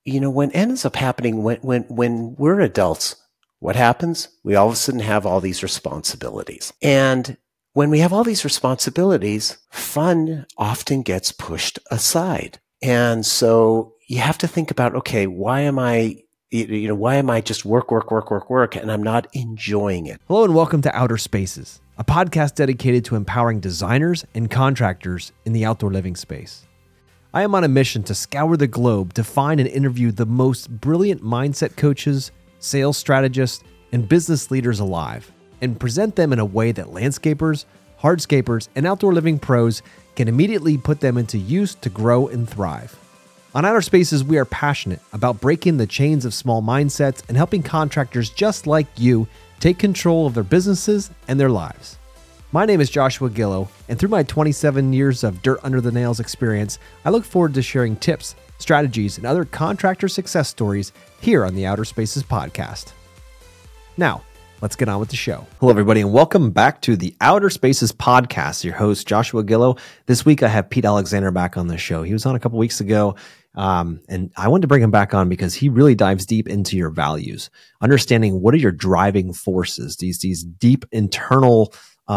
what ends up happening when we're adults, what happens? We all of a sudden have all these responsibilities. And when we have all these responsibilities, fun often gets pushed aside. And so you have to think about, okay, why am I just work, and I'm not enjoying it? Hello and welcome to Outer Spaces, a podcast dedicated to empowering designers and contractors in the outdoor living space. I am on a mission to scour the globe to find and interview the most brilliant mindset coaches, sales strategists, and business leaders alive, and present them in a way that landscapers, hardscapers, and outdoor living pros can immediately put them into use to grow and thrive. On Outer Spaces, we are passionate about breaking the chains of small mindsets and helping contractors just like you take control of their businesses and their lives. My name is Joshua Gillow, and through my 27 years of dirt under the nails experience, I look forward to sharing tips, strategies, and other contractor success stories here on the Outer Spaces podcast. Now, let's get on with the show. Hello, everybody, and welcome back to the Outer Spaces podcast. Your host, Joshua Gillow. This week, I have Pete Alexander back on the show. He was on a couple weeks ago, and I wanted to bring him back on because he really dives deep into your values, understanding what are your driving forces, these deep internal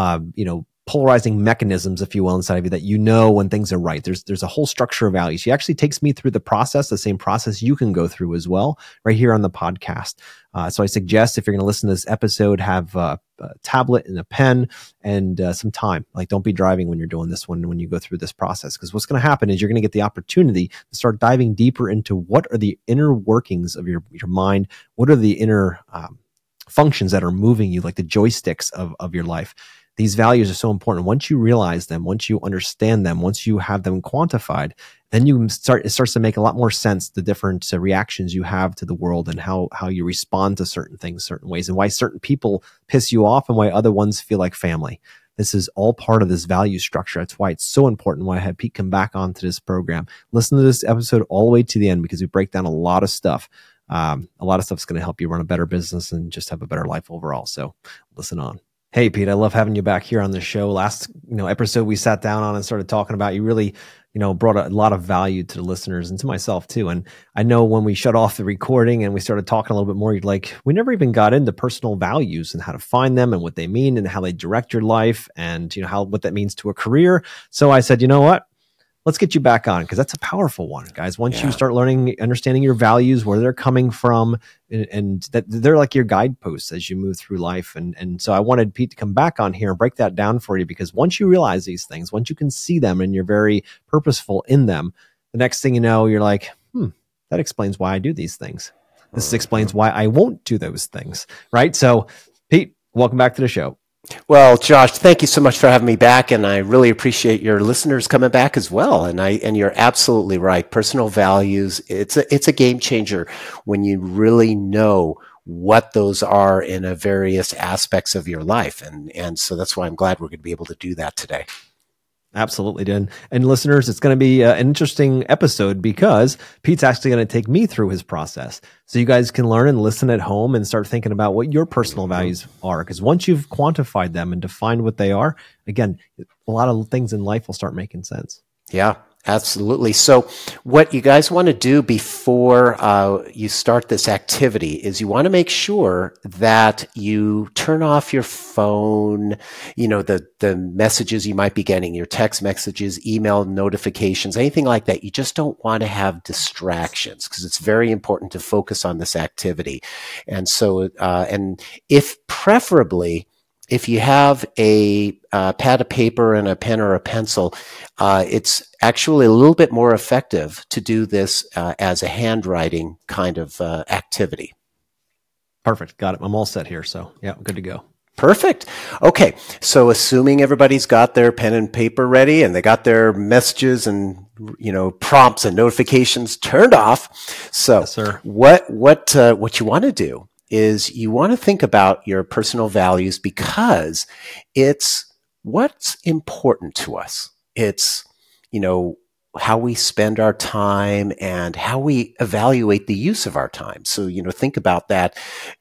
polarizing mechanisms, if you will, inside of you that you know when things are right. There's a whole structure of values. He actually takes me through the process, the same process you can go through as well, right here on the podcast. So I suggest if you're going to listen to this episode, have a tablet and a pen and some time. Like, don't be driving when you're doing this one, when you go through this process, because what's going to happen is you're going to get the opportunity to start diving deeper into what are the inner workings of your mind. What are the inner functions that are moving you, like the joysticks of your life. These values are so important. Once you realize them, once you understand them, once you have them quantified, then it starts to make a lot more sense, the different reactions you have to the world and how you respond to certain things, certain ways, and why certain people piss you off and why other ones feel like family. This is all part of this value structure. That's why it's so important why I had Pete come back onto this program. Listen to this episode all the way to the end because we break down a lot of stuff. A lot of stuff is going to help you run a better business and just have a better life overall. So listen on. Hey, Pete, I love having you back here on the show. Last, episode we sat down on and started talking about, you really, brought a lot of value to the listeners and to myself too. And I know when we shut off the recording and we started talking a little bit more, you're like, we never even got into personal values and how to find them and what they mean and how they direct your life and, what that means to a career. So I said, you know what? Let's get you back on because that's a powerful one, guys. Once you start understanding your values, where they're coming from, and that they're like your guideposts as you move through life. And so I wanted Pete to come back on here and break that down for you because once you realize these things, once you can see them and you're very purposeful in them, the next thing you know, you're like, that explains why I do these things. This explains why I won't do those things, right? So, Pete, welcome back to the show. Well, Josh, thank you so much for having me back, and I really appreciate your listeners coming back as well. And you're absolutely right. Personal values, it's a game changer when you really know what those are in a various aspects of your life. And so that's why I'm glad we're going to be able to do that today. Absolutely, Dan. And listeners, it's going to be an interesting episode because Pete's actually going to take me through his process. So you guys can learn and listen at home and start thinking about what your personal values are. Because once you've quantified them and defined what they are, again, a lot of things in life will start making sense. Yeah. Absolutely. So what you guys want to do before you start this activity is you want to make sure that you turn off your phone, the messages you might be getting, your text messages, email notifications, anything like that. You just don't want to have distractions because it's very important to focus on this activity. And so, and if preferably, if you have a pad of paper and a pen or a pencil, it's actually a little bit more effective to do this as a handwriting kind of activity. Perfect. Got it. I'm all set here. So yeah, good to go. Perfect. Okay. So assuming everybody's got their pen and paper ready and they got their messages and, prompts and notifications turned off. So yes, sir. What you want to do is you want to think about your personal values because it's what's important to us. It's, how we spend our time and how we evaluate the use of our time. So, think about that,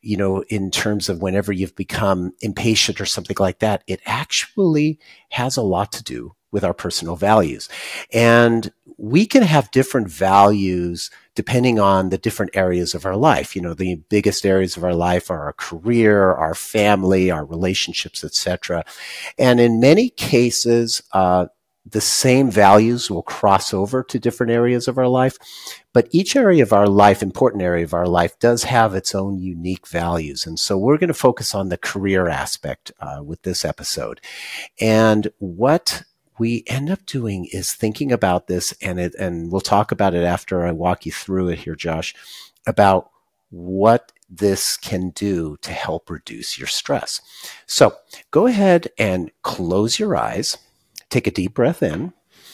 in terms of whenever you've become impatient or something like that, it actually has a lot to do with our personal values. And we can have different values depending on the different areas of our life. You know, the biggest areas of our life are our career, our family, our relationships, etc. And in many cases, the same values will cross over to different areas of our life. But each area of our life, important area of our life, does have its own unique values. And so we're going to focus on the career aspect with this episode. And what we end up doing is thinking about this, and we'll talk about it after I walk you through it here, Josh, about what this can do to help reduce your stress. So go ahead and close your eyes. Take a deep breath in.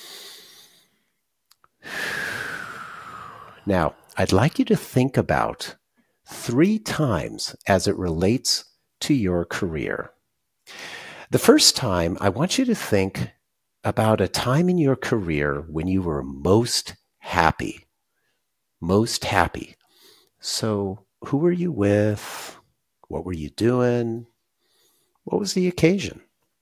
Now, I'd like you to think about 3 times as it relates to your career. The first time, I want you to think about a time in your career when you were most happy. Most happy. So, who were you with? What were you doing? What was the occasion?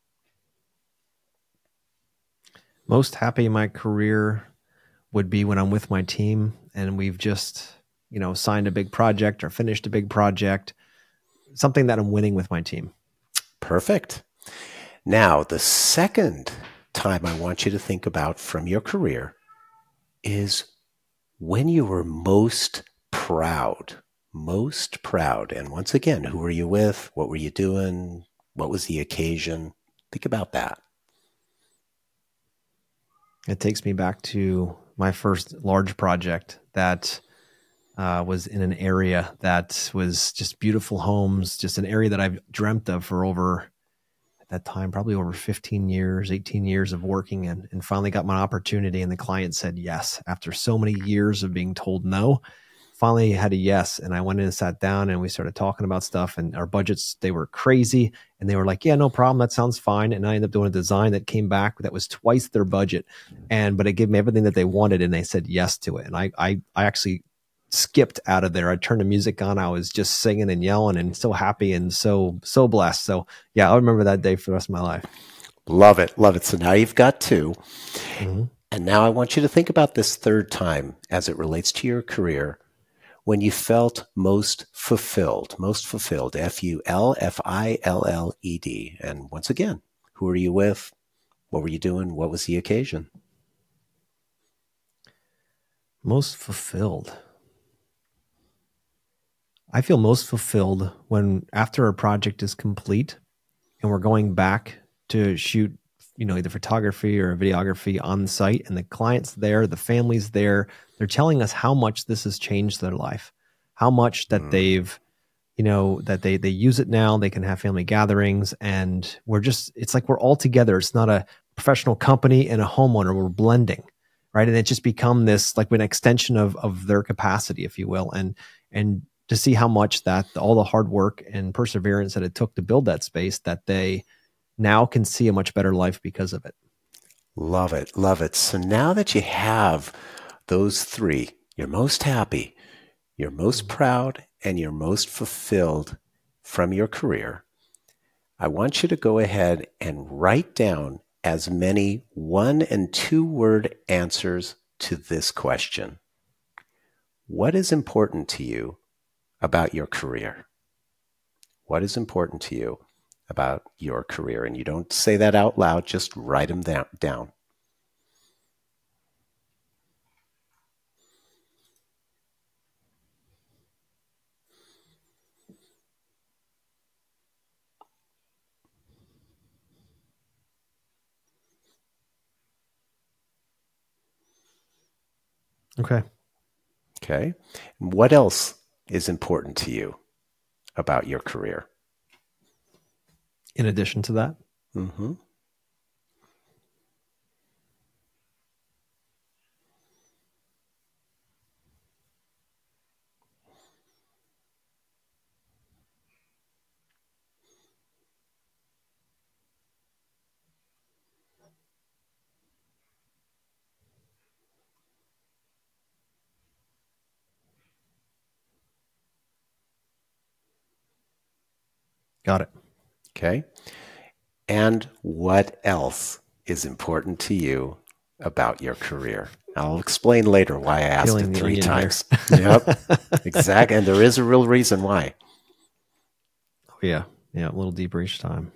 Most happy in my career would be when I'm with my team and we've just, signed a big project or finished a big project, something that I'm winning with my team. Perfect. Now, the second time I want you to think about from your career is when you were most proud. Most proud. And once again, who were you with? What were you doing? What was the occasion? Think about that. It takes me back to my first large project that was in an area that was just beautiful homes, just an area that I've dreamt of for over, at that time, probably over 15 years, 18 years of working in, and finally got my opportunity. And the client said yes. After so many years of being told no, finally had a yes. And I went in and sat down and we started talking about stuff, and our budgets, they were crazy. And they were like, yeah, no problem. That sounds fine. And I ended up doing a design that came back that was twice their budget. But it gave me everything that they wanted. And they said yes to it. And I actually skipped out of there. I turned the music on. I was just singing and yelling and so happy and so blessed. So yeah, I'll remember that day for the rest of my life. Love it. Love it. So now you've got 2. Mm-hmm. And now I want you to think about this third time as it relates to your career when you felt most fulfilled, F-U-L-F-I-L-L-E-D. And once again, who are you with? What were you doing? What was the occasion? Most fulfilled. I feel most fulfilled when after a project is complete and we're going back to shoot, either photography or videography on site, and the client's there, the family's there. They're telling us how much this has changed their life, how much that they've, that they use it now. They can have family gatherings, and it's like we're all together. It's not a professional company and a homeowner. We're blending, right? And it just become this like an extension of their capacity, if you will. And to see how much that all the hard work and perseverance that it took to build that space, that they now can see a much better life because of it. Love it. Love it. So now that you have those 3, you're most happy, you're most proud, and you're most fulfilled from your career, I want you to go ahead and write down as many 1 and 2 word answers to this question. What is important to you about your career? What is important to you about your career? And you don't say that out loud, just write them down. Okay. Okay. What else is important to you about your career? In addition to that? Mm-hmm. Got it. Okay. And what else is important to you about your career? I'll explain later why I asked Feeling it the 3 onion times. Yep, exactly. And there is a real reason why. Oh, yeah. Yeah, a little deeper each time.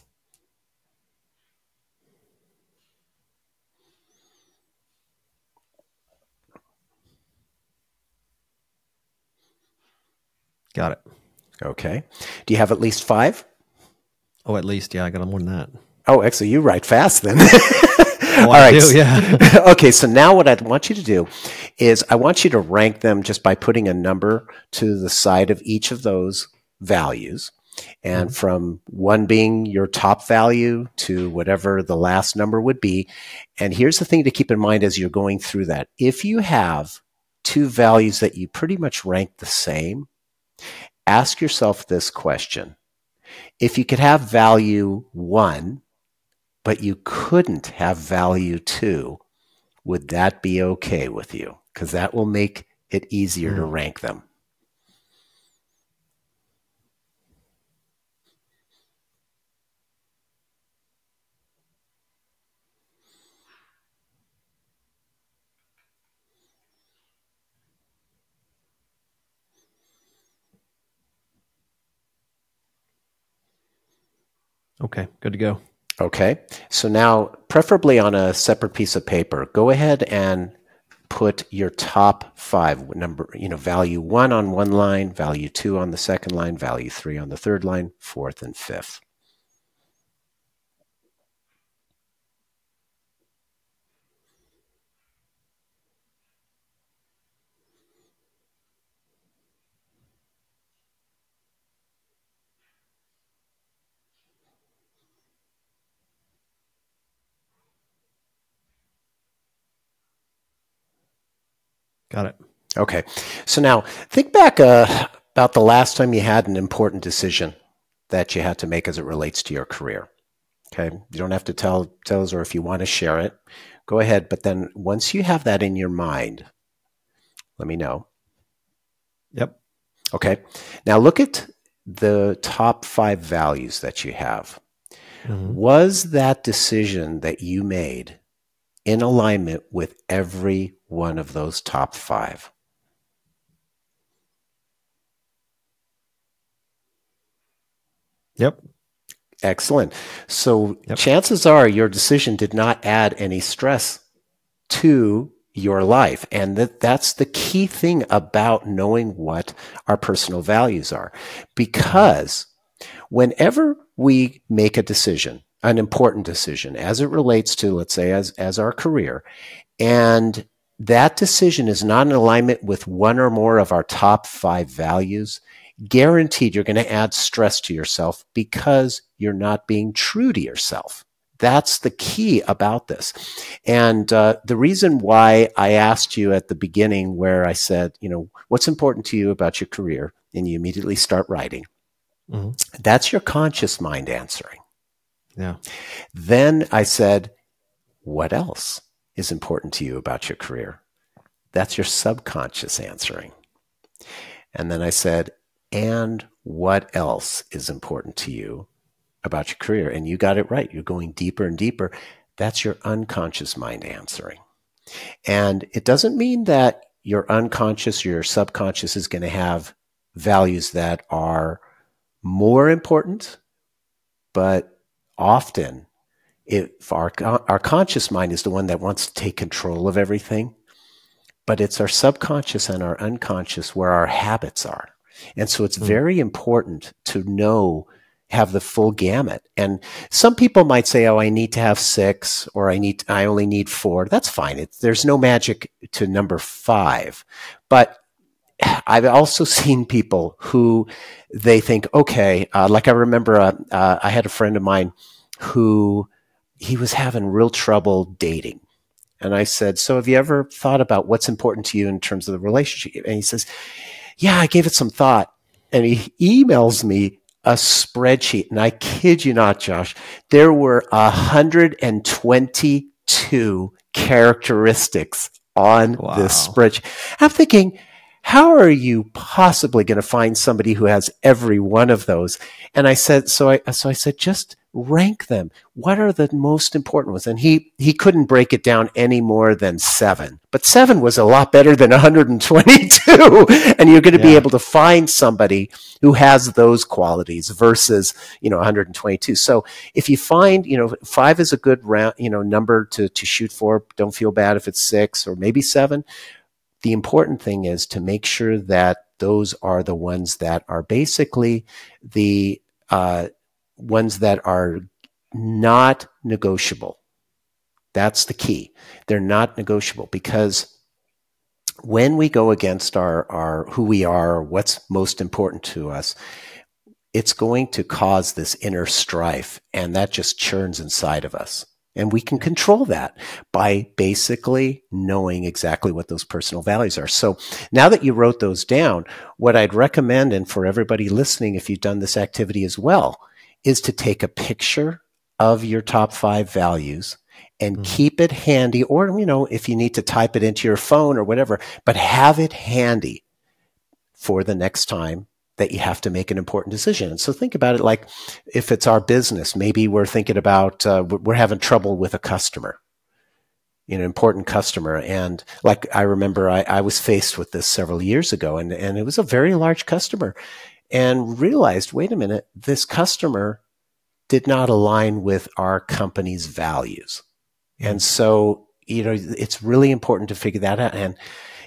Got it. Okay. Do you have at least 5? Oh, at least, yeah, I got more than that. Oh, actually, you write fast then. Oh, All I right. do, yeah. Okay, so now what I want you to do is I want you to rank them just by putting a number to the side of each of those values. And from 1 being your top value to whatever the last number would be. And here's the thing to keep in mind as you're going through that. If you have 2 values that you pretty much rank the same, ask yourself this question. If you could have value 1, but you couldn't have value 2, would that be okay with you? Because that will make it easier to rank them. Okay, good to go. Okay, so now preferably on a separate piece of paper, go ahead and put your top 5 number, value 1 on one line, value 2 on the second line, value 3 on the third line, 4th and 5th. Got it. Okay, so now think back about the last time you had an important decision that you had to make as it relates to your career. Okay, you don't have to tell us, or if you want to share it, go ahead. But then once you have that in your mind, let me know. Yep. Okay, now look at the top 5 values that you have. Was that decision that you made in alignment with every one of those top 5? Yep. Excellent. So chances are your decision did not add any stress to your life. And that's the key thing about knowing what our personal values are. Because whenever we make a decision, an important decision as it relates to, let's say, as our career, and that decision is not in alignment with one or more of our top 5 values, guaranteed you're going to add stress to yourself because you're not being true to yourself. That's the key about this. And the reason why I asked you at the beginning where I said, what's important to you about your career? And you immediately start writing. That's your conscious mind answering. Yeah. Then I said, what else is important to you about your career? That's your subconscious answering. And then I said, and what else is important to you about your career? And you got it right. You're going deeper and deeper. That's your unconscious mind answering. And it doesn't mean that your unconscious or your subconscious is going to have values that are more important, but often if our conscious mind is the one that wants to take control of everything, but it's our subconscious and our unconscious where our habits are. And so it's very important to have the full gamut. And some people might say, oh, I need to have 6 or I only need 4. That's fine. There's no magic to number 5. But I've also seen people who they think, okay, like I remember I had a friend of mine who he was having real trouble dating. And I said, so have you ever thought about what's important to you in terms of the relationship? And he says, yeah, I gave it some thought. And he emails me a spreadsheet. And I kid you not, Josh, there were 122 characteristics on this spreadsheet. I'm thinking, how are you possibly going to find somebody who has every one of those? And I said, so I said, just rank them. What are the most important ones? And he couldn't break it down any more than 7. But 7 was a lot better than 122. And you're going to be able to find somebody who has those qualities versus, 122. So if you find, 5 is a good round, number to shoot for. Don't feel bad if it's 6 or maybe 7. The important thing is to make sure that those are the ones that are basically the ones that are not negotiable. That's the key. They're not negotiable, because when we go against our who we are, or what's most important to us, it's going to cause this inner strife, and that just churns inside of us. And we can control that by basically knowing exactly what those personal values are. So now that you wrote those down, what I'd recommend, and for everybody listening, if you've done this activity as well, is to take a picture of your top 5 values and keep it handy, or, if you need to type it into your phone or whatever, but have it handy for the next time that you have to make an important decision. And so think about it like if it's our business, maybe we're thinking about, we're having trouble with a customer, important customer. And like, I remember I was faced with this several years ago, and it was a very large customer, and realized, wait a minute, this customer did not align with our company's values. And so, it's really important to figure that out. And,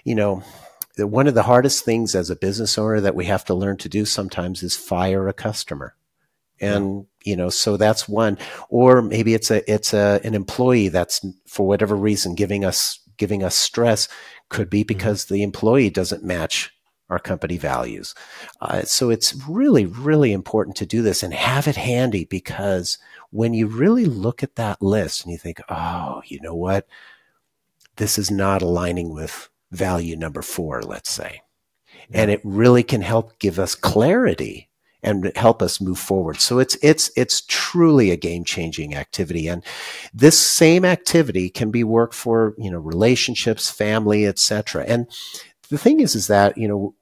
one of the hardest things as a business owner that we have to learn to do sometimes is fire a customer. And, so that's one. Or maybe it's an employee that's, for whatever reason, giving us stress. Could be because the employee doesn't match our company values. So it's really, really important to do this and have it handy, because when you really look at that list and you think, oh, you know what? This is not aligning with value number 4, let's say. And it really can help give us clarity and help us move forward. So it's truly a game-changing activity. And this same activity can be worked for, relationships, family, etc. And the thing is that,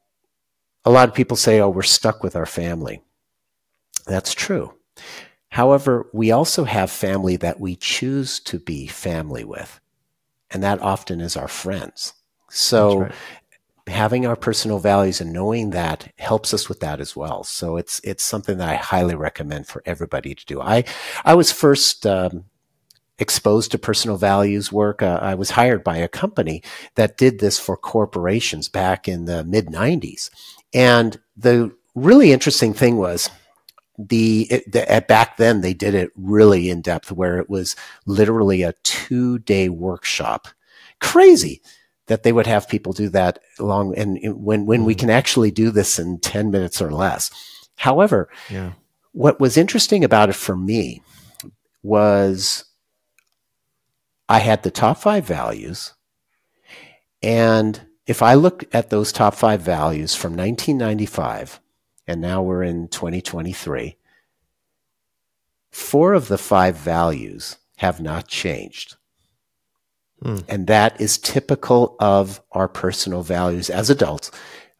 a lot of people say, oh, we're stuck with our family. That's true. However, we also have family that we choose to be family with. And that often is our friends. So having our personal values and knowing that helps us with that as well. So it's something that I highly recommend for everybody to do. I was first exposed to personal values work. I was hired by a company that did this for corporations back in the mid-90s. And the really interesting thing was back then they did it really in depth, where it was literally a 2-day workshop. Crazy that they would have people do that long, and when we can actually do this in 10 minutes or less. However, what was interesting about it for me was I had the top 5 values, and if I look at those top 5 values from 1995, and now we're in 2023, 4 of the 5 values have not changed. And that is typical of our personal values as adults,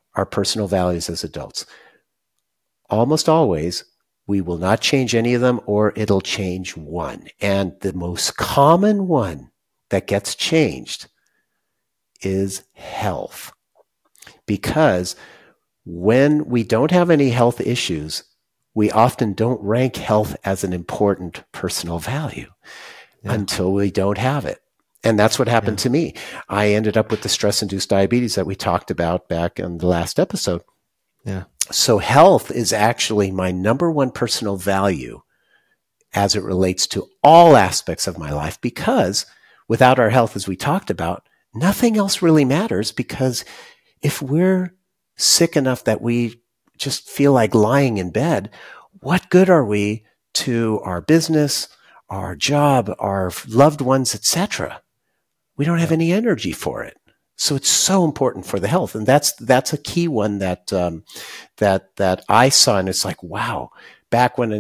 Almost always, we will not change any of them, or it'll change one. And the most common one that gets changed is health. Because when we don't have any health issues, we often don't rank health as an important personal value until we don't have it. And that's what happened to me. I ended up with the stress-induced diabetes that we talked about back in the last episode. So health is actually my number 1 personal value as it relates to all aspects of my life, because without our health, as we talked about, nothing else really matters. Because if we're sick enough that we just feel like lying in bed, what good are we to our business, our job, our loved ones, etc.? We don't have any energy for it. So it's so important for the health. And that's a key one that I saw. And it's like, wow, back when in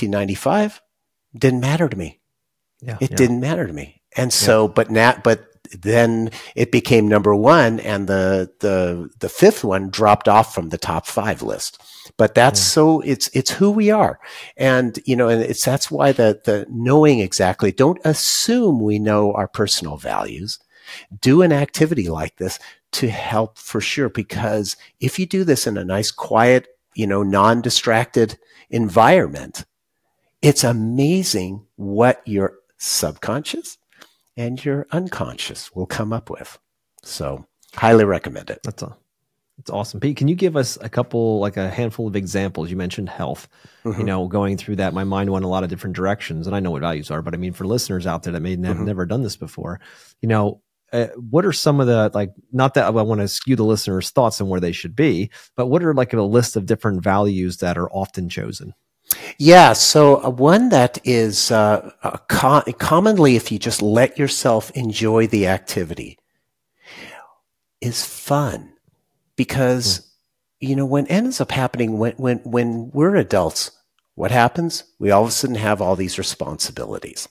1995, didn't matter to me. It didn't matter to me. And so, but then it became number one, and the fifth one dropped off from the top 5 list. But that's so it's who we are. And, and that's why the knowing exactly, don't assume we know our personal values. Do an activity like this to help for sure, because if you do this in a nice, quiet, non-distracted environment, it's amazing what your subconscious and your unconscious will come up with. So highly recommend it. That's awesome. Pete, can you give us a handful of examples? You mentioned health, going through that, my mind went a lot of different directions, and I know what values are, but I mean, for listeners out there that may have never done this before, what are some of the, not that I want to skew the listeners' thoughts on where they should be, but what are a list of different values that are often chosen? Yeah. So one that is commonly, if you just let yourself enjoy the activity, is fun. Because, what ends up happening when we're adults, what happens? We all of a sudden have all these responsibilities.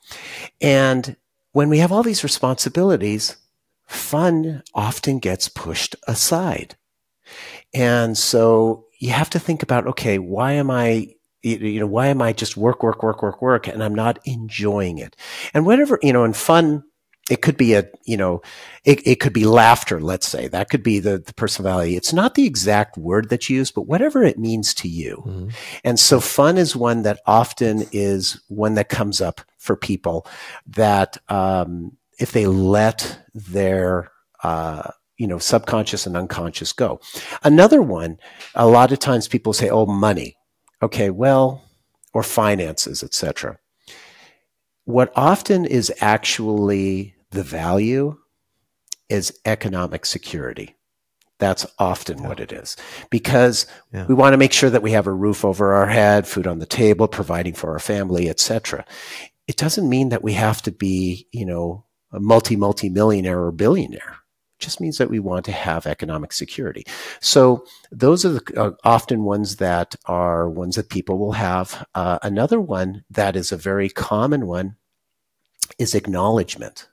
And when we have all these responsibilities, fun often gets pushed aside. And so you have to think about, okay, why am I just work, and I'm not enjoying it? And whatever, and fun, it could be it could be laughter, let's say. That could be the personality. It's not the exact word that you use, but whatever it means to you. Mm-hmm. And so fun is one that often is one that comes up for people that if they let their subconscious and unconscious go. Another one, a lot of times people say, oh, money. Okay, well, or finances, etc. What often is actually the value is economic security. That's often what it is, because we want to make sure that we have a roof over our head, food on the table, providing for our family, etc. It doesn't mean that we have to be, a multi-millionaire or billionaire. It just means that we want to have economic security. So those are the often ones that people will have. Another one that is a very common one is acknowledgement.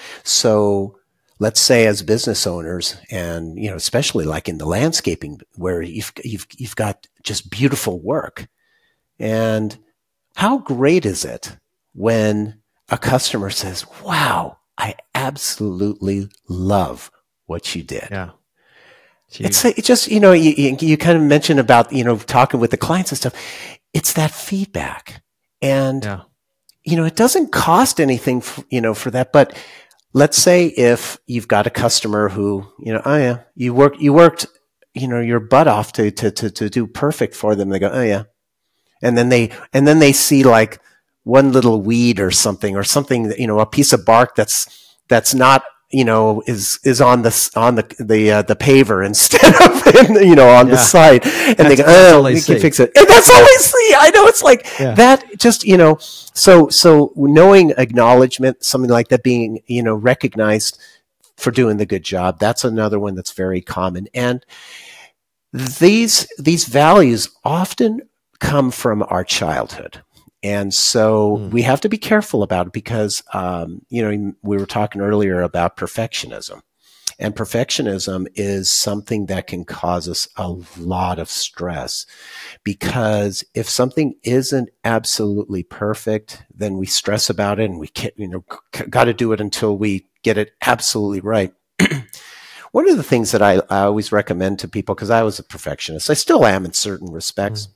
So let's say as business owners, and especially like in the landscaping, where you've got just beautiful work, and how great is it when a customer says, "Wow, I absolutely love what you did." Yeah. It's just, you kind of mentioned about, talking with the clients and stuff. It's that feedback. And, it doesn't cost anything, for that. But let's say if you've got a customer who, you worked, your butt off to do perfect for them. They go, oh yeah. And then they see like one little weed or something, a piece of bark that's not, is on the paver instead of, on the side. And they go, oh, we can fix it. And that's all they see. I know, it's like that just, so knowing acknowledgement, something like that, being, recognized for doing the good job. That's another one that's very common. And these values often come from our childhood. And so we have to be careful about it, because, we were talking earlier about perfectionism, and perfectionism is something that can cause us a lot of stress, because if something isn't absolutely perfect, then we stress about it, and we can't, got to do it until we get it absolutely right. One of the things that I always recommend to people, because I was a perfectionist, I still am in certain respects,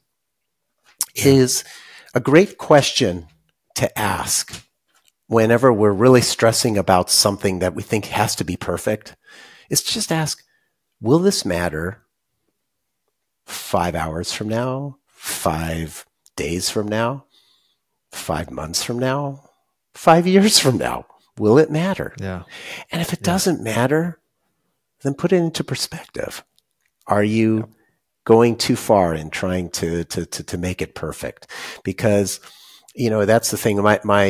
is a great question to ask whenever we're really stressing about something that we think has to be perfect, is just ask, will this matter 5 hours from now, 5 days from now, 5 months from now, 5 years from now? Will it matter? Yeah. And if it doesn't matter, then put it into perspective. Are you going too far in trying to make it perfect? Because, that's the thing.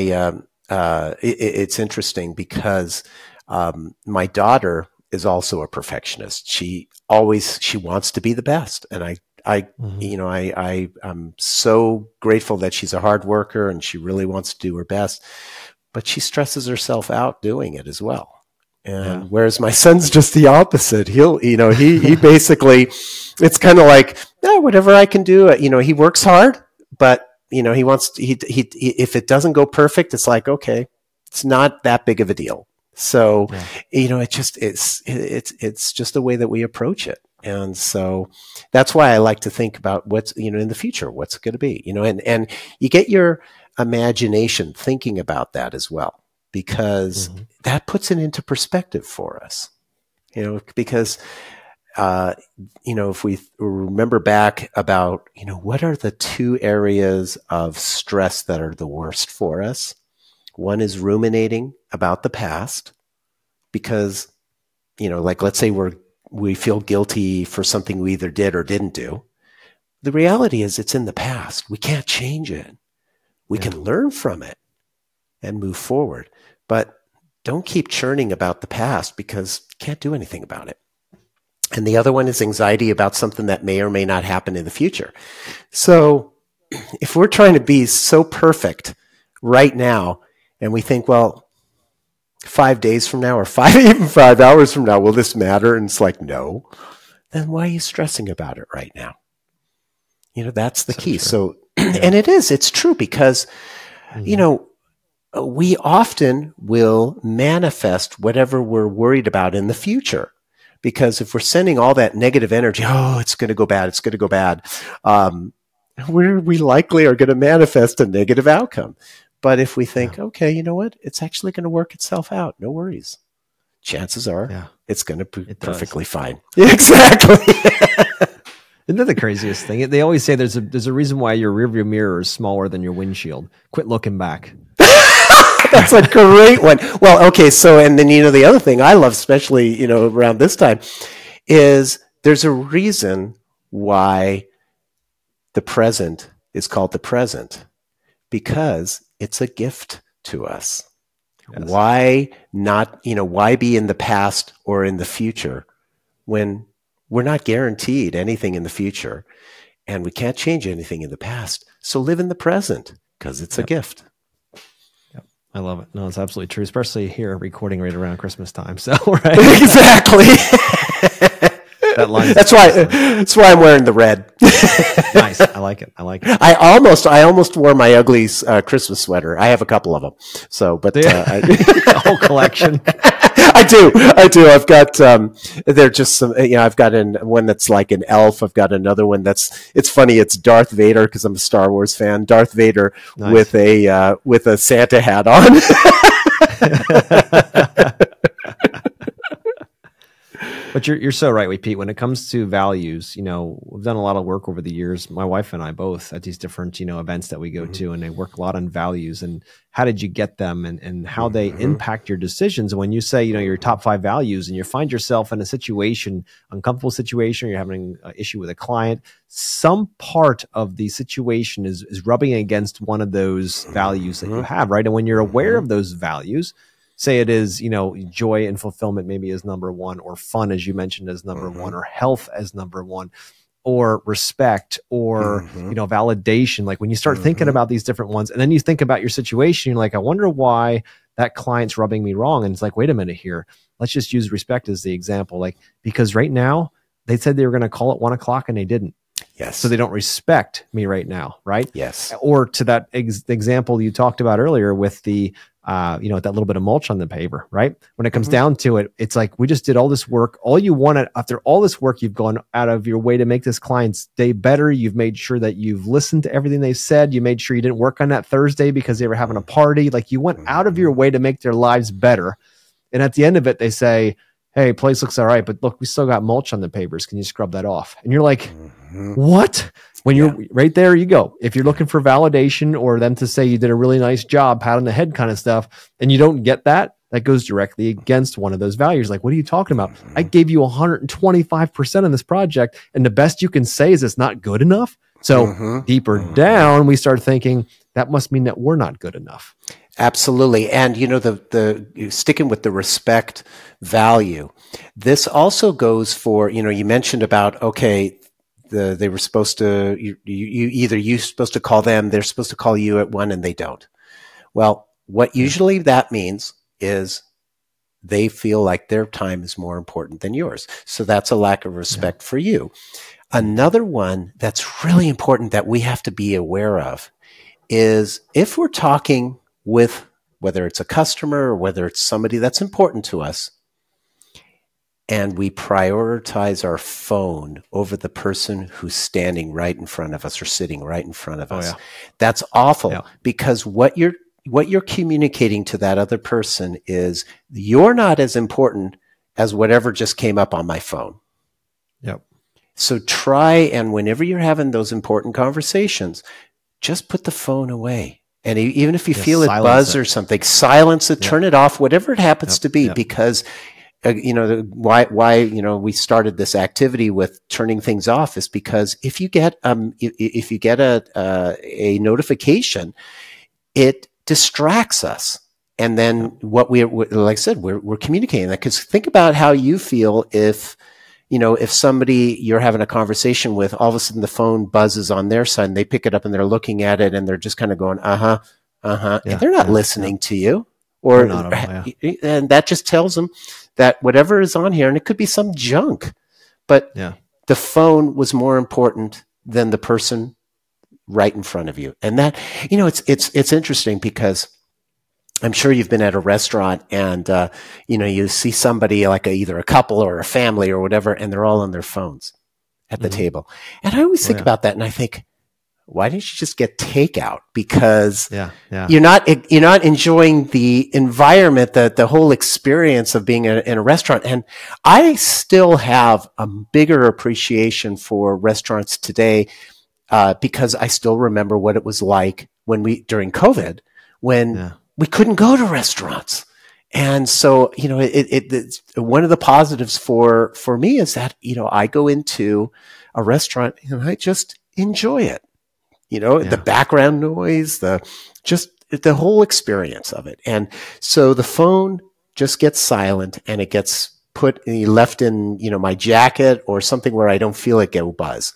It's interesting, because my daughter is also a perfectionist. She wants to be the best. And I'm so grateful that she's a hard worker and she really wants to do her best, but she stresses herself out doing it as well. And whereas my son's just the opposite. He basically, it's kind of like, whatever I can do. He works hard, but he wants to, if it doesn't go perfect, it's like, okay, it's not that big of a deal. So, it's just the way that we approach it. And so that's why I like to think about what's, in the future, what's it going to be, and you get your imagination thinking about that as well, because that puts it into perspective for us, because, if we remember back about, what are the two areas of stress that are the worst for us? One is ruminating about the past because, like let's say we feel guilty for something we either did or didn't do. The reality is it's in the past. We can't change it. We can learn from it and move forward, but don't keep churning about the past because you can't do anything about it. And the other one is anxiety about something that may or may not happen in the future. So if we're trying to be so perfect right now, and we think, well, 5 days from now or even 5 hours from now, will this matter? And it's like, no. Then why are you stressing about it right now? That's the key. True. So, and it's true because, we often will manifest whatever we're worried about in the future. Because if we're sending all that negative energy, it's going to go bad, we likely are going to manifest a negative outcome. But if we think, okay, you know what? It's actually going to work itself out. No worries. Chances are it's going to be perfectly fine. Exactly. Isn't that the craziest thing? They always say there's a reason why your rearview mirror is smaller than your windshield. Quit looking back. That's a great one. Well, okay. So, and then, the other thing I love, especially, around this time, is there's a reason why the present is called the present, because it's a gift to us. Yes. Why not, why be in the past or in the future when we're not guaranteed anything in the future and we can't change anything in the past? So live in the present because it's a gift. Yep. I love it. No, it's absolutely true, especially here recording right around Christmas time. So, right. Exactly. That's why I'm wearing the red. Nice. I like it. I almost wore my ugly Christmas sweater. I have a couple of them. So, but a whole collection. I do. I've got they're just some. I've got one that's like an elf. I've got another one it's funny. It's Darth Vader because I'm a Star Wars fan. Darth Vader with a Santa hat on. But you're so right, Pete. When it comes to values, we've done a lot of work over the years. My wife and I both at these different, events that we go to, and they work a lot on values and how did you get them and how they impact your decisions. And when you say, your top 5 values and you find yourself in a situation, uncomfortable situation, or you're having an issue with a client, some part of the situation is rubbing against one of those values that you have, right? And when you're aware of those values, say it is, joy and fulfillment maybe as number 1, or fun, as you mentioned, as number 1, or health as number 1, or respect, or, validation. Like when you start thinking about these different ones and then you think about your situation, you're like, I wonder why that client's rubbing me wrong. And it's like, wait a minute here. Let's just use respect as the example. Like, because right now they said they were going to call at 1:00 and they didn't. Yes. So they don't respect me right now. Right. Yes. Or to that example you talked about earlier with the, that little bit of mulch on the paver, right? When it comes down to it, it's like, we just did all this work. All you wanted after all this work, you've gone out of your way to make this client's day better. You've made sure that you've listened to everything they said. You made sure you didn't work on that Thursday because they were having a party. Like you went out of your way to make their lives better. And at the end of it, they say, hey, place looks all right, but look, we still got mulch on the pavers. Can you scrub that off? And you're like, what? When you're right there, you go. If you're looking for validation or them to say you did a really nice job, pat on the head kind of stuff, and you don't get that, that goes directly against one of those values. Like, what are you talking about? I gave you 125% on this project, and the best you can say is it's not good enough. So deeper down, we start thinking that must mean that we're not good enough. Absolutely. And, the sticking with the respect value, this also goes for, you mentioned about, okay, they were supposed to, you're supposed to call them, they're supposed to call you at 1 and they don't. Well, what usually that means is they feel like their time is more important than yours. So that's a lack of respect for you. Another one that's really important that we have to be aware of is if we're talking with, whether it's a customer or whether it's somebody that's important to us, and we prioritize our phone over the person who's standing right in front of us or sitting right in front of us. That's awful because what you're communicating to that other person is you're not as important as whatever just came up on my phone. Yep. So try, and whenever you're having those important conversations, just put the phone away. And even if you feel it buzz or something, silence it, turn it off, whatever it happens to be, because why we started this activity with turning things off is because if you get a notification, it distracts us. And then like I said, we're communicating that, because think about how you feel if somebody you're having a conversation with, all of a sudden the phone buzzes on their side and they pick it up and they're looking at it and they're just kind of going, and they're not listening to you. And that just tells them that whatever is on here, and it could be some junk, but the phone was more important than the person right in front of you. And that, it's interesting because I'm sure you've been at a restaurant and, you see somebody like either a couple or a family or whatever, and they're all on their phones at the table. And I always think about that, and I think, why didn't you just get takeout? Because you're not enjoying the environment, the whole experience of being in a restaurant. And I still have a bigger appreciation for restaurants today because I still remember what it was like during COVID when we couldn't go to restaurants. And so, it's one of the positives for me is that, I go into a restaurant and I just enjoy it. The background noise, the whole experience of it. And so the phone just gets silent and it gets left in, my jacket or something where I don't feel it go buzz.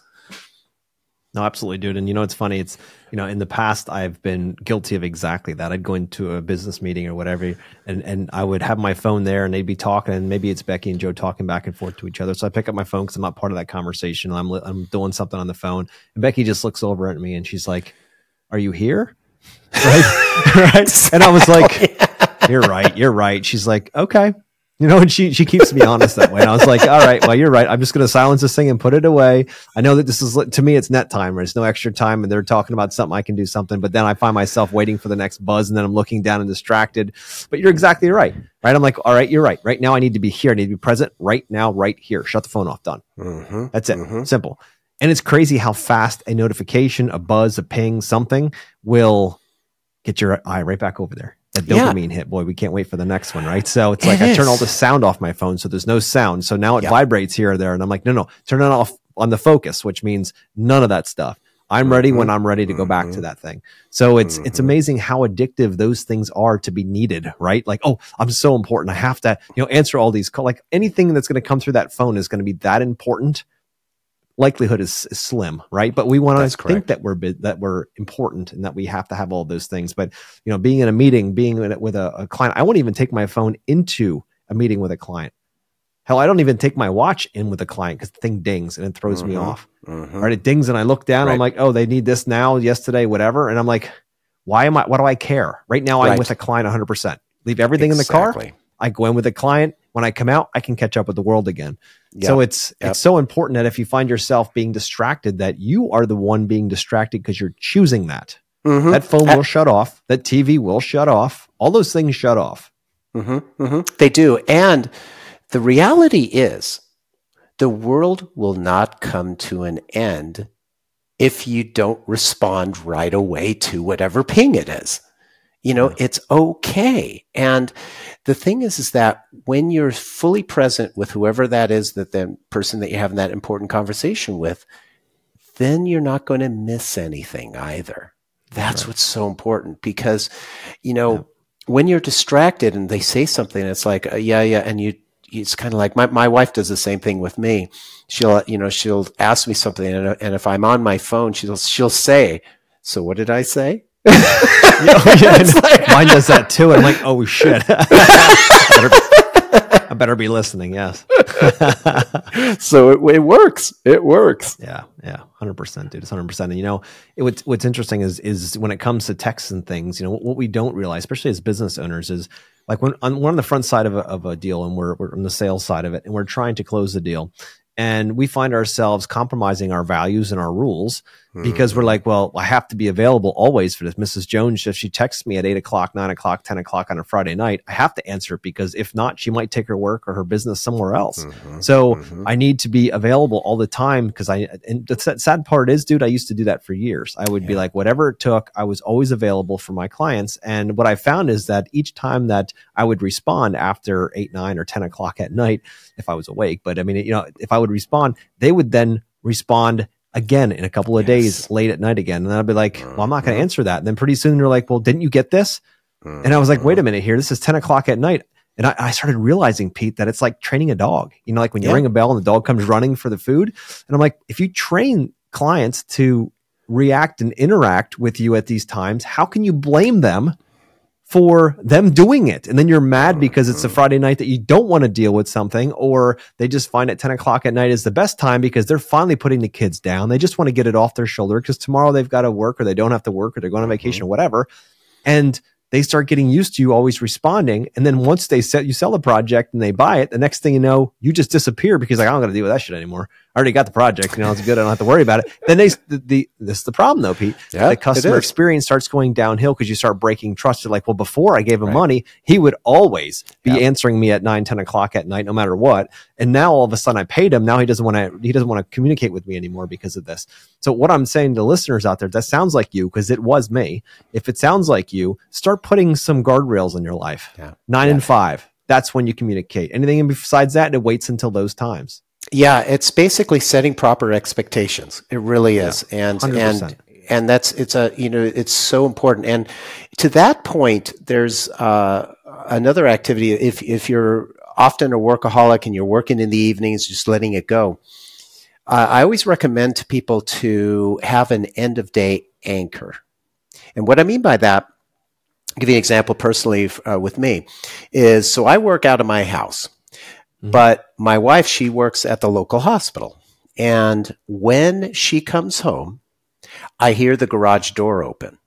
No, absolutely, dude. And it's funny. It's, in the past, I've been guilty of exactly that. I'd go into a business meeting or whatever, and I would have my phone there and they'd be talking, and maybe it's Becky and Joe talking back and forth to each other. So I pick up my phone because I'm not part of that conversation. I'm doing something on the phone, and Becky just looks over at me and she's like, "Are you here?" Right? Exactly. And I was like, You're right. She's like, "Okay." And she keeps me honest that way. And I was like, all right, well, you're right. I'm just going to silence this thing and put it away. I know that this is, to me, it's net time. There's no extra time and they're talking about something. I can do something. But then I find myself waiting for the next buzz and then I'm looking down and distracted. But you're exactly right. I'm like, all right, you're right. Right now I need to be here. I need to be present right now, right here. Shut the phone off. Done. Mm-hmm. That's it. Mm-hmm. Simple. And it's crazy how fast a notification, a buzz, a ping, something will get your eye right back over there. That dopamine hit, boy, we can't wait for the next one, right? So it's like I turn all the sound off my phone, so there's no sound. So now it vibrates here or there, and I'm like, no, turn it off on the focus, which means none of that stuff. I'm ready when I'm ready to go back to that thing. So it's amazing how addictive those things are to be needed, right? Like, oh, I'm so important. I have to, answer all these calls. Like anything that's going to come through that phone is going to be that important. Likelihood is slim, right? But we want to think that we're important and that we have to have all those things. But being in a meeting, being with a client, I won't even take my phone into a meeting with a client. Hell, I don't even take my watch in with a client because the thing dings and it throws me off. Mm-hmm. Right? It dings and I look down. I'm like, oh, they need this now, yesterday, whatever. And I'm like, why do I care? Right now, I'm with a client 100%. Leave everything in the car. I go in with a client. When I come out, I can catch up with the world again. Yep. So it's so important that if you find yourself being distracted, that you are the one being distracted because you're choosing that. Mm-hmm. That phone will shut off. That TV will shut off. All those things shut off. Mm-hmm. Mm-hmm. They do. And the reality is the world will not come to an end if you don't respond right away to whatever ping it is. It's okay. And the thing is that when you're fully present with whoever that is, that the person that you're having that important conversation with, then you're not going to miss anything either. That's what's so important because, when you're distracted and they say something, it's like, and it's kind of like my wife does the same thing with me. She'll ask me something, and if I'm on my phone, she'll say, "So what did I say?" Mine does that too. I'm like, oh shit. I better be listening. Yes. So it works. It works. Yeah. 100%, dude. It's 100%. And what's interesting is when it comes to texts and things, what we don't realize, especially as business owners, is like we're on the front side of a deal and we're on the sales side of it, and we're trying to close the deal. And we find ourselves compromising our values and our rules because we're like, well, I have to be available always for this. Mrs. Jones, if she texts me at 8 o'clock, 9 o'clock, 10 o'clock on a Friday night, I have to answer it, because if not, she might take her work or her business somewhere else. So I need to be available all the time, because and the sad part is, dude, I used to do that for years. I would be like, whatever it took, I was always available for my clients. And what I found is that each time that I would respond after 8, 9, or 10 o'clock at night, if I was awake, but I mean, if I would respond, they would then respond again in a couple of days late at night again. And I'd be like, well, I'm not going to answer that. And then pretty soon they're like, well, didn't you get this? And I was like, wait a minute here. This is 10 o'clock at night. And I started realizing, Pete, that it's like training a dog. Like when you ring a bell and the dog comes running for the food. And I'm like, if you train clients to react and interact with you at these times, how can you blame them for them doing it? And then you're mad because it's a Friday night that you don't want to deal with something, or they just find at 10 o'clock at night is the best time because they're finally putting the kids down. They just want to get it off their shoulder because tomorrow they've got to work, or they don't have to work, or they're going on vacation or whatever. And they start getting used to you always responding. And then once you sell the project and they buy it, the next thing you know, you just disappear because I don't got to deal with that shit anymore. I already got the project, it's good. I don't have to worry about it. Then this is the problem though, Pete. The customer experience starts going downhill because you start breaking trust. You're like, well, before I gave him money, he would always be answering me at 9, 10 o'clock at night, no matter what. And now all of a sudden I paid him. Now he doesn't want to communicate with me anymore because of this. So what I'm saying to listeners out there, that sounds like you, because it was me. If it sounds like you, start putting some guardrails in your life. 9 and 5. That's when you communicate. Anything besides that, it waits until those times. Yeah, it's basically setting proper expectations. It really is. And 100%. And it's so important. And to that point, there's another activity. If you're often a workaholic and you're working in the evenings, just letting it go, I always recommend to people to have an end of day anchor. And what I mean by that, I'll give you an example personally with me, is so I work out of my house. But my wife, she works at the local hospital. And when she comes home, I hear the garage door open.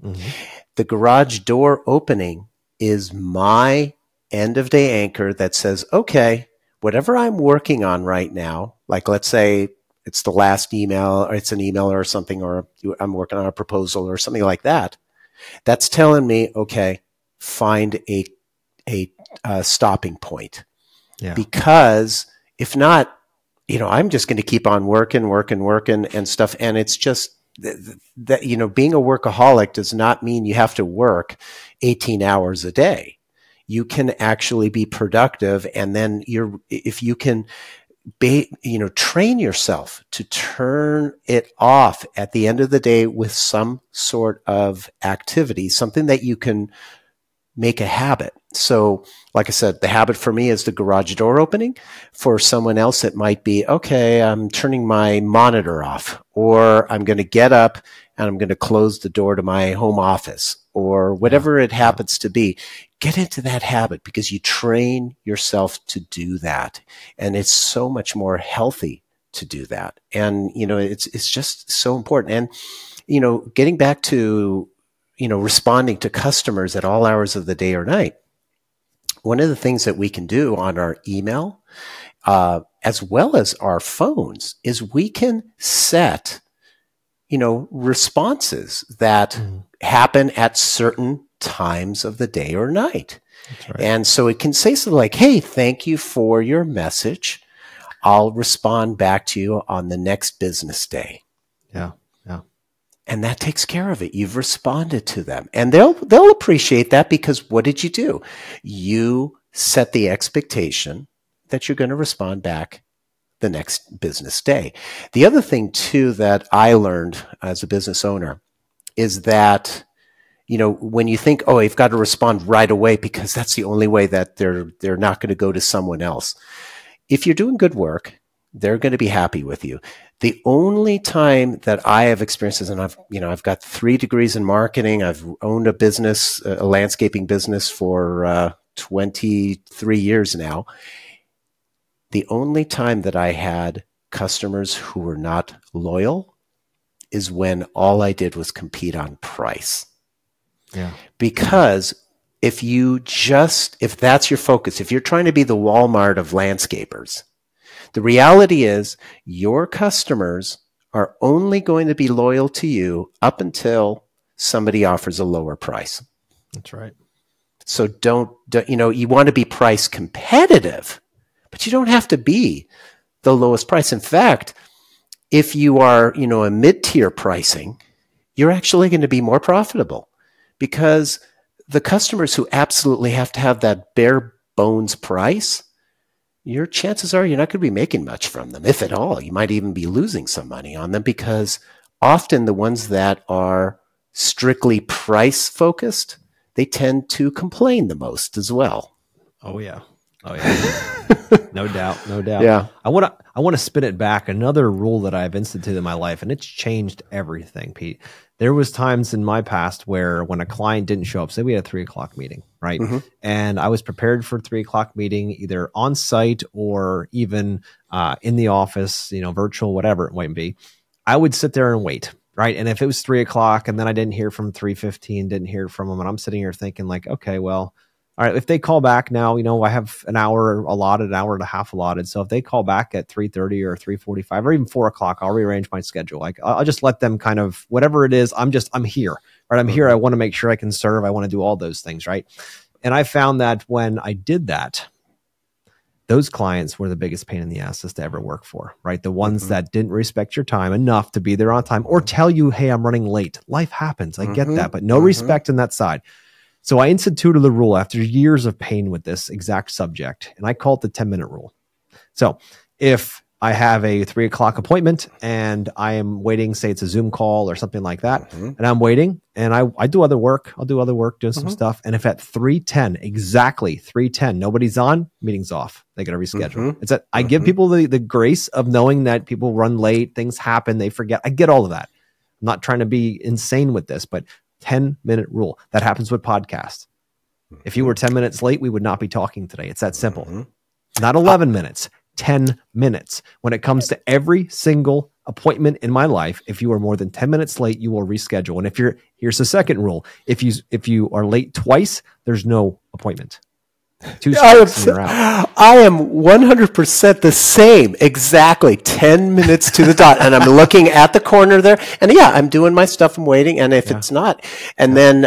The garage door opening is my end of day anchor that says, okay, whatever I'm working on right now, like let's say it's the last email, or it's an email or something, or I'm working on a proposal or something like that, that's telling me, okay, find a stopping point. Because if not, I'm just going to keep on working and stuff. And it's just that, being a workaholic does not mean you have to work 18 hours a day. You can actually be productive. And then if you can train yourself to turn it off at the end of the day with some sort of activity, something that you can make a habit. So, like I said, the habit for me is the garage door opening. For someone else, it might be, okay, I'm turning my monitor off, or I'm going to get up and I'm going to close the door to my home office, or whatever it happens to be. Get into that habit because you train yourself to do that. And it's so much more healthy to do that. And, it's just so important. And, getting back to, responding to customers at all hours of the day or night, one of the things that we can do on our email, as well as our phones, is we can set, responses that happen at certain times of the day or night. That's right. And so it can say something like, hey, thank you for your message. I'll respond back to you on the next business day. Yeah. And that takes care of it. You've responded to them. And they'll appreciate that, because what did you do? You set the expectation that you're going to respond back the next business day. The other thing, too, that I learned as a business owner is that, when you think, oh, you've got to respond right away because that's the only way that they're not going to go to someone else. If you're doing good work, they're going to be happy with you. The only time that I have experiences, and I've got 3 degrees in marketing. I've owned a business, a landscaping business for 23 years now. The only time that I had customers who were not loyal is when all I did was compete on price. Yeah. Because if that's your focus, if you're trying to be the Walmart of landscapers, the reality is your customers are only going to be loyal to you up until somebody offers a lower price. That's right. So don't you want to be price competitive, but you don't have to be the lowest price. In fact, if you are, a mid-tier pricing, you're actually going to be more profitable, because the customers who absolutely have to have that bare bones price, your chances are you're not going to be making much from them, if at all. You might even be losing some money on them, because often the ones that are strictly price focused, they tend to complain the most as well. Oh yeah. No doubt. Yeah. I want to spin it back. Another rule that I've instituted in my life, and it's changed everything, Pete. There was times in my past where when a client didn't show up, say we had a 3:00 meeting, right? Mm-hmm. And I was prepared for 3:00 meeting, either on site or even in the office, virtual, whatever it might be. I would sit there and wait. Right. And if it was 3:00 and then I didn't hear from 3:15, didn't hear from them, and I'm sitting here thinking like, okay, well, all right, if they call back now, I have an hour allotted, an hour and a half allotted. So if they call back at 3:30 or 3:45 or even 4:00, I'll rearrange my schedule. Like I'll just let them kind of, whatever it is, I'm here, right? I'm here. I want to make sure I can serve. I want to do all those things. Right. And I found that when I did that, those clients were the biggest pain in the asses to ever work for, right? The ones that didn't respect your time enough to be there on time or tell you, hey, I'm running late. Life happens. I get that, but no respect on that side. So I instituted the rule after years of pain with this exact subject, and I call it the 10-minute rule. So if I have a 3:00 appointment and I am waiting, say it's a Zoom call or something like that, and I'm waiting and I do other work. I'll do other work, doing some stuff. And if at 3:10, exactly 3:10, nobody's on, meeting's off. They got to reschedule. It's that I give people the grace of knowing that people run late, things happen, they forget. I get all of that. I'm not trying to be insane with this, but 10-minute rule. That happens with podcasts. If you were 10 minutes late, we would not be talking today. It's that simple. Not 11 minutes. 10 minutes. When it comes to every single appointment in my life, if you are more than 10 minutes late, you will reschedule. And here's the second rule. If you are late twice, there's no appointment. I am 100% the same. Exactly. 10 minutes to the dot. And I'm looking at the corner there. And yeah, I'm doing my stuff. I'm waiting. And if it's not, and then,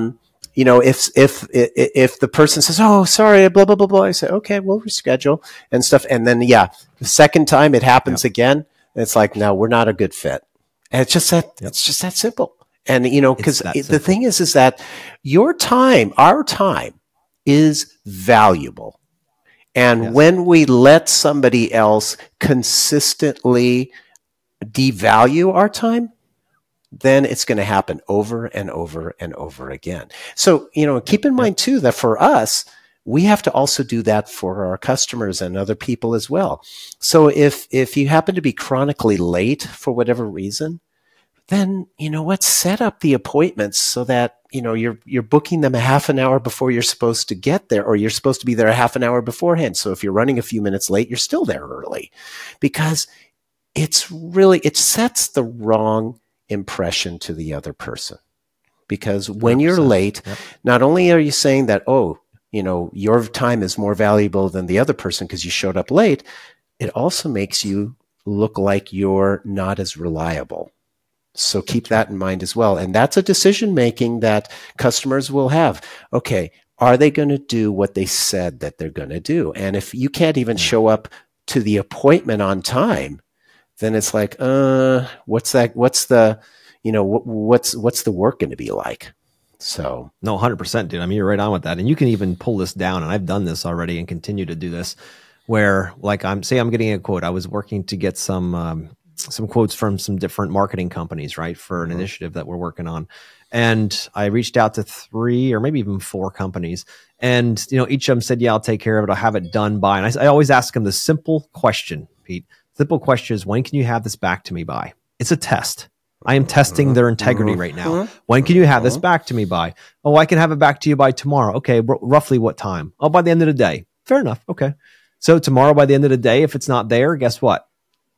if the person says, "Oh, sorry, blah blah blah blah," I say, "Okay, we'll reschedule and stuff." And then, the second time it happens again, it's like, no, we're not a good fit. And it's just that it's just that simple. And because the thing is that your time, our time, is valuable. And when we let somebody else consistently devalue our time, then it's going to happen over and over and over again. So, keep in mind too, that for us, we have to also do that for our customers and other people as well. So if you happen to be chronically late for whatever reason, then, set up the appointments so that, you're booking them a half an hour before you're supposed to get there, or you're supposed to be there a half an hour beforehand. So if you're running a few minutes late, you're still there early, because it sets the wrong impression to the other person. Because when you're late, not only are you saying that, your time is more valuable than the other person because you showed up late, it also makes you look like you're not as reliable. So keep that in mind as well. And that's a decision making that customers will have. Okay, are they going to do what they said that they're going to do? And if you can't even show up to the appointment on time, then it's like, what's that? What's the work going to be like? So no, 100%, dude. I mean, you're right on with that. And you can even pull this down, and I've done this already and continue to do this, where like I'm getting a quote. I was working to get some quotes from some different marketing companies, right, for an initiative that we're working on. And I reached out to 3 or maybe even 4 companies, and each of them said, "Yeah, I'll take care of it. I'll have it done by." And I always ask them the simple question, Pete. Simple question is, when can you have this back to me by? It's a test. I am testing their integrity right now. When can you have this back to me by? Oh, I can have it back to you by tomorrow. Okay, roughly what time? Oh, by the end of the day. Fair enough. Okay. So tomorrow by the end of the day, if it's not there, guess what?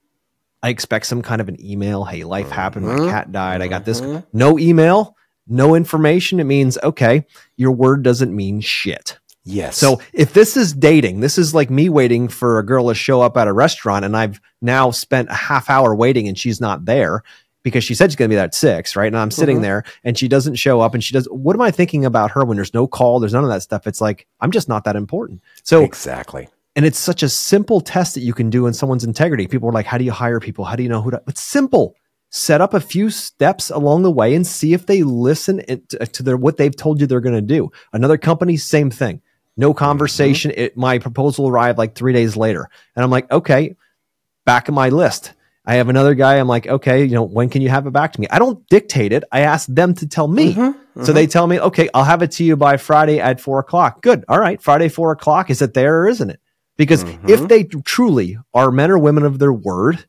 I expect some kind of an email. Hey, life happened. My cat died. I got this. No email, no information. It means, okay, your word doesn't mean shit. Yes. So if this is dating, this is like me waiting for a girl to show up at a restaurant and I've now spent a half hour waiting and she's not there because she said she's going to be there at 6, right? And I'm sitting there and she doesn't show up and she does. What am I thinking about her when there's no call? There's none of that stuff. It's like, I'm just not that important. So exactly. And it's such a simple test that you can do in someone's integrity. People are like, how do you hire people? How do you know who to? It's simple. Set up a few steps along the way and see if they listen to what they've told you they're going to do. Another company, same thing. No conversation. My proposal arrived like 3 days later. And I'm like, okay, back in my list. I have another guy. I'm like, okay, when can you have it back to me? I don't dictate it. I ask them to tell me. So they tell me, okay, I'll have it to you by Friday at 4:00. Good. All right. Friday, 4:00. Is it there or isn't it? Because if they truly are men or women of their word,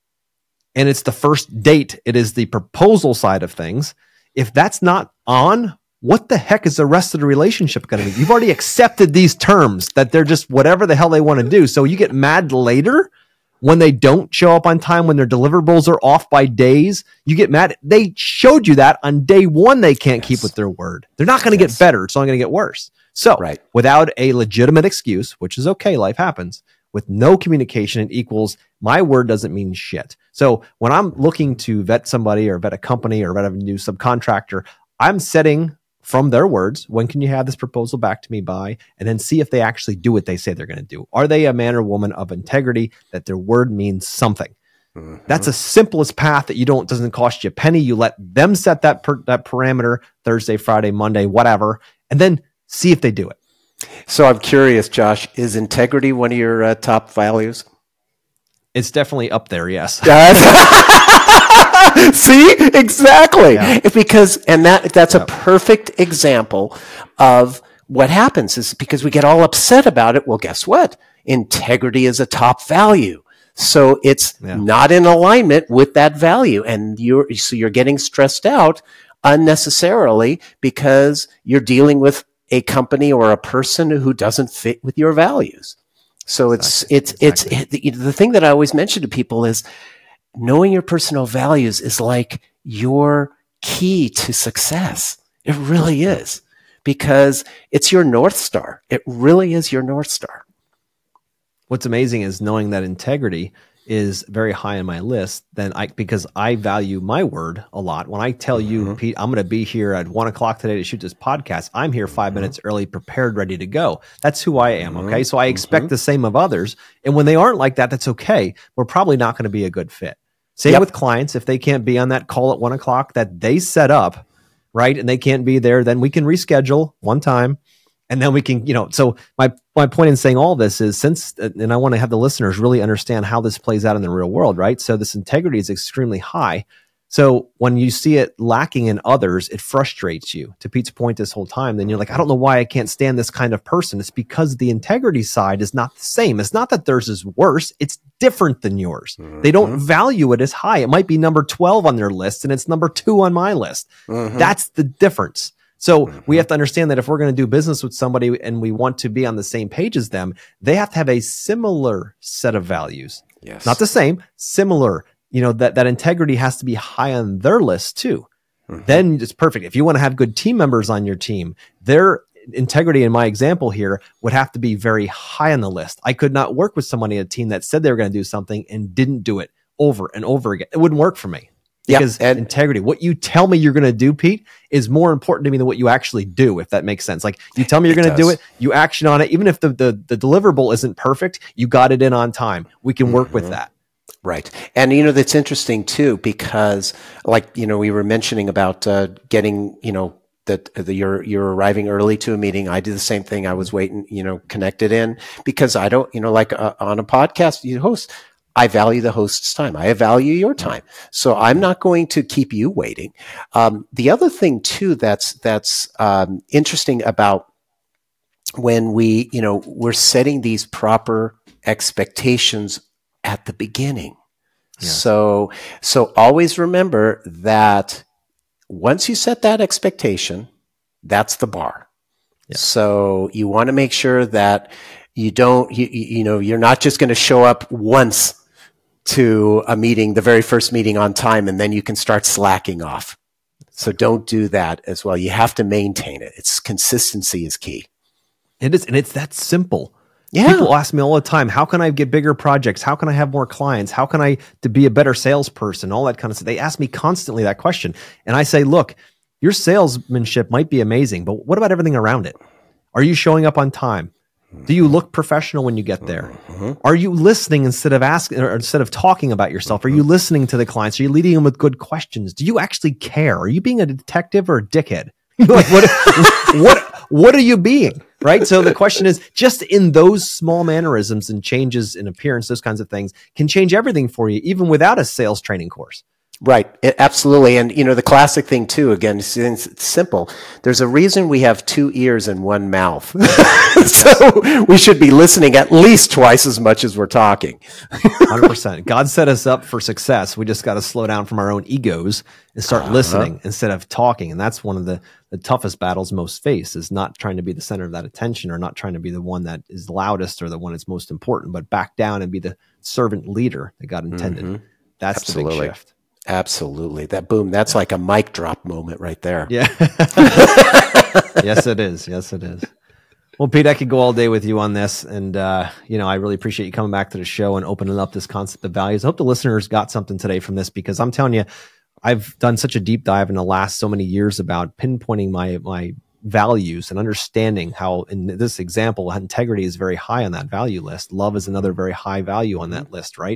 and it's the first date, it is the proposal side of things. If that's not on, what the heck is the rest of the relationship going to be? You've already accepted these terms that they're just whatever the hell they want to do. So you get mad later when they don't show up on time, when their deliverables are off by days. You get mad. They showed you that on day one. They can't keep with their word. They're not going to get better. It's only going to get worse. So without a legitimate excuse, which is okay, life happens, with no communication, it equals my word doesn't mean shit. So when I'm looking to vet somebody or vet a company or vet a new subcontractor, I'm setting from their words, when can you have this proposal back to me by, and then see if they actually do what they say they're going to do. Are they a man or woman of integrity that their word means something? That's the simplest path that doesn't cost you a penny. You let them set that parameter Thursday, Friday, Monday, whatever, and then see if they do it. So I'm curious, Josh, is integrity one of your top values? It's definitely up there, yes. See, exactly. Yeah. That's a perfect example of what happens is because we get all upset about it. Well, guess what? Integrity is a top value. So it's not in alignment with that value. And you're getting stressed out unnecessarily because you're dealing with a company or a person who doesn't fit with your values. So the thing that I always mention to people is knowing your personal values is like your key to success. It really is, because it's your North Star. It really is your North Star. What's amazing is knowing that integrity is very high on my list, because I value my word a lot. When I tell you, Pete, I'm going to be here at 1:00 today to shoot this podcast, I'm here 5 minutes early, prepared, ready to go. That's who I am. Okay. So I expect the same of others. And when they aren't like that, that's okay. We're probably not going to be a good fit. Same with clients. If they can't be on that call at 1:00 that they set up, right, and they can't be there, then we can reschedule one time. And then we can, so my point in saying all this is and I want to have the listeners really understand how this plays out in the real world, right? So this integrity is extremely high. So when you see it lacking in others, it frustrates you. To Pete's point this whole time, then you're like, I don't know why I can't stand this kind of person. It's because the integrity side is not the same. It's not that theirs is worse. It's different than yours. They don't value it as high. It might be number 12 on their list and it's number 2 on my list. That's the difference. So we have to understand that if we're going to do business with somebody and we want to be on the same page as them, they have to have a similar set of values. Yes. Not the same, similar. That integrity has to be high on their list too. Then it's perfect. If you want to have good team members on your team, their integrity in my example here would have to be very high on the list. I could not work with somebody in a team that said they were going to do something and didn't do it over and over again. It wouldn't work for me. Because integrity, what you tell me you're going to do, Pete, is more important to me than what you actually do, if that makes sense. Like you tell me you're going to do it, you action on it. Even if the deliverable isn't perfect, you got it in on time. We can work with that. Right. And, that's interesting too, because we were mentioning about getting, you're arriving early to a meeting. I did the same thing. I was waiting, connected in, because I don't, on a podcast you host, I value the host's time. I value your time. So I'm not going to keep you waiting. The other thing too, that's interesting about when we're setting these proper expectations at the beginning. Yes. So always remember that once you set that expectation, that's the bar. Yeah. So you want to make sure that you don't, you're not just going to show up once to a meeting, the very first meeting on time, and then you can start slacking off. So don't do that as well. You have to maintain it. It's consistency is key. It is, and it's that simple. Yeah. People ask me all the time, how can I get bigger projects? How can I have more clients? How can I to be a better salesperson? All that kind of stuff. They ask me constantly that question. And I say, look, your salesmanship might be amazing, but what about everything around it? Are you showing up on time? Do you look professional when you get there? Are you listening instead of asking or instead of talking about yourself? Are you listening to the clients? Are you leading them with good questions? Do you actually care? Are you being a detective or a dickhead? Like what are you being? Right. So the question is, just in those small mannerisms and changes in appearance, those kinds of things can change everything for you, even without a sales training course. Right. Absolutely. And, the classic thing too, again, it's simple. There's a reason we have 2 ears and 1 mouth. So we should be listening at least twice as much as we're talking. 100%. God set us up for success. We just got to slow down from our own egos and start listening instead of talking. And that's one of the toughest battles most face, is not trying to be the center of that attention, or not trying to be the one that is loudest or the one that's most important, but back down and be the servant leader that God intended. That's Absolutely. the big shift. Absolutely. That's like a mic drop moment right there. Yeah. Yes, it is. Yes, it is. Well, Pete, I could go all day with you on this. And, I really appreciate you coming back to the show and opening up this concept of values. I hope the listeners got something today from this, because I'm telling you, I've done such a deep dive in the last so many years about pinpointing my values and understanding how, in this example, integrity is very high on that value list. Love is another very high value on that list, right?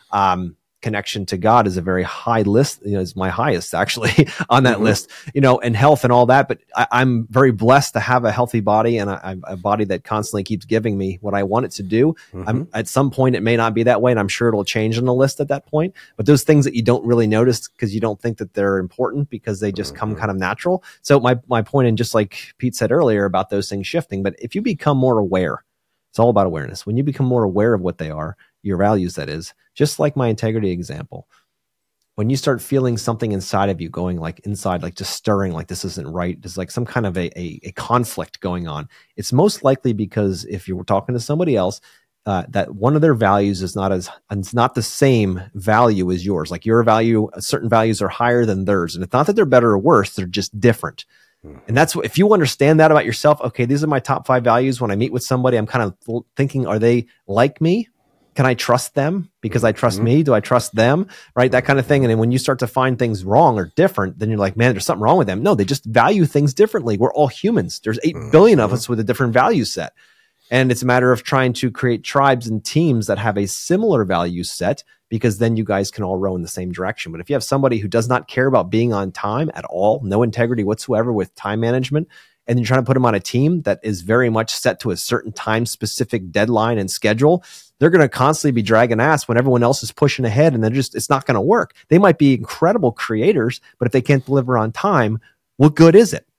Connection to God is a very high list, is my highest actually on that list, and health and all that. But I'm very blessed to have a healthy body, and a body that constantly keeps giving me what I want it to do. At some point, it may not be that way, and I'm sure it'll change on the list at that point. But those things that you don't really notice because you don't think that they're important, because they just come kind of natural. So my point, and just like Pete said earlier about those things shifting, but if you become more aware, it's all about awareness. When you become more aware of what they are, your values, that is, just like my integrity example, when you start feeling something inside of you going like inside, like just stirring, like this isn't right, there's like some kind of a conflict going on, it's most likely because if you were talking to somebody else, that one of their values is not the same value as yours. Like your value, certain values are higher than theirs. And it's not that they're better or worse, they're just different. And that's what, if you understand that about yourself, okay, these are my top 5 values. When I meet with somebody, I'm kind of thinking, are they like me? Can I trust them because I trust me? Do I trust them? Right? That kind of thing. And then when you start to find things wrong or different, then you're like, man, there's something wrong with them. No, they just value things differently. We're all humans. There's 8 billion of us with a different value set. And it's a matter of trying to create tribes and teams that have a similar value set, because then you guys can all row in the same direction. But if you have somebody who does not care about being on time at all, no integrity whatsoever with time management, and you're trying to put them on a team that is very much set to a certain time specific deadline and schedule, they're going to constantly be dragging ass when everyone else is pushing ahead, and it's not going to work. They might be incredible creators, but if they can't deliver on time, what good is it?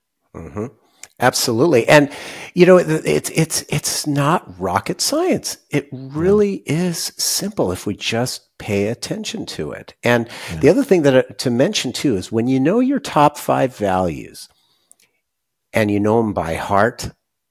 Absolutely. And, it's not rocket science. It really is simple if we just pay attention to it. And the other thing to mention too is when you know your top 5 values and you know them by heart,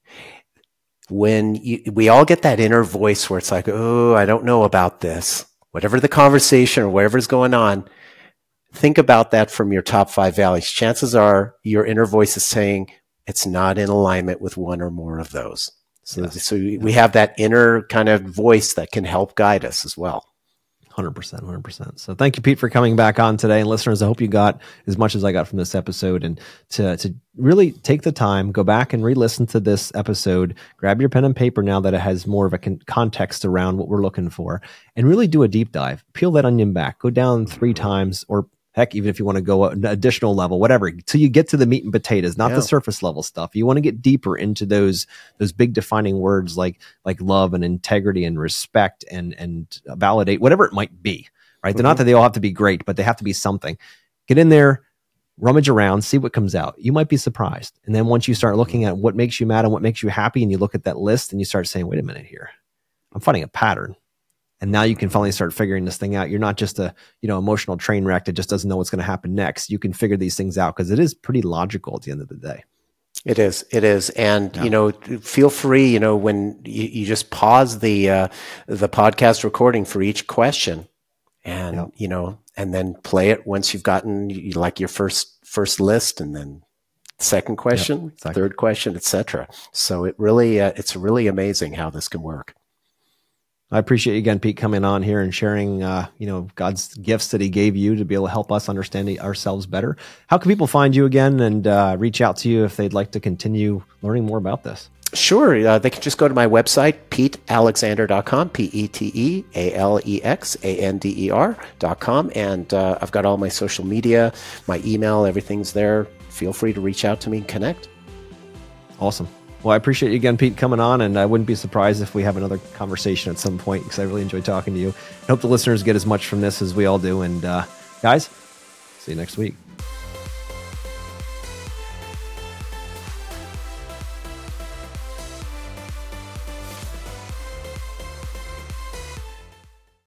we all get that inner voice where it's like, oh, I don't know about this. Whatever the conversation or whatever's going on, think about that from your top 5 values. Chances are your inner voice is saying it's not in alignment with one or more of those. So we have that inner kind of voice that can help guide us as well. 100%. So thank you, Pete, for coming back on today. And listeners, I hope you got as much as I got from this episode, and to really take the time, go back and re-listen to this episode, grab your pen and paper now that it has more of a context around what we're looking for, and really do a deep dive, peel that onion back, go down 3 times, or heck, even if you want to go an additional level, whatever, till you get to the meat and potatoes, not the surface level stuff. You want to get deeper into those big defining words like love and integrity and respect and validate, whatever it might be, right? They're not that they all have to be great, but they have to be something. Get in there, rummage around, see what comes out. You might be surprised. And then once you start looking at what makes you mad and what makes you happy, and you look at that list and you start saying, wait a minute here, I'm finding a pattern. And now you can finally start figuring this thing out. You're not just a, emotional train wreck that just doesn't know what's going to happen next. You can figure these things out because it is pretty logical at the end of the day. It is. And, feel free, when you just pause the podcast recording for each question and, and then play it once you've gotten like your first list, and then second question, third question, etc. So it really, it's really amazing how this can work. I appreciate you again, Pete, coming on here and sharing, God's gifts that he gave you to be able to help us understand ourselves better. How can people find you again and reach out to you if they'd like to continue learning more about this? Sure. They can just go to my website, petealexander.com, PeteAlexander.com. And I've got all my social media, my email, everything's there. Feel free to reach out to me and connect. Awesome. Well, I appreciate you again, Pete, coming on, and I wouldn't be surprised if we have another conversation at some point because I really enjoyed talking to you. I hope the listeners get as much from this as we all do. And guys, see you next week.